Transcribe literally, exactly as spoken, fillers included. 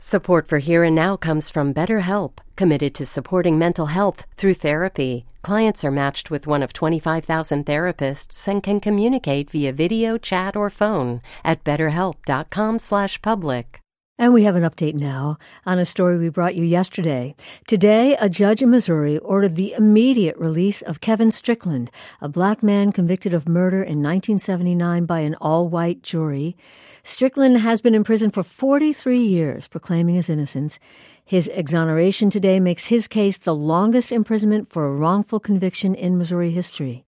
Support for Here and Now comes from BetterHelp, committed to supporting mental health through therapy. Clients are matched with one of twenty-five thousand therapists and can communicate via video, chat, or phone at betterhelp.com slash public. And we have an update now on a story we brought you yesterday. Today, a judge in Missouri ordered the immediate release of Kevin Strickland, a black man convicted of murder in nineteen seventy-nine by an all-white jury. Strickland has been in prison for forty-three years, proclaiming his innocence. His exoneration today makes his case the longest imprisonment for a wrongful conviction in Missouri history.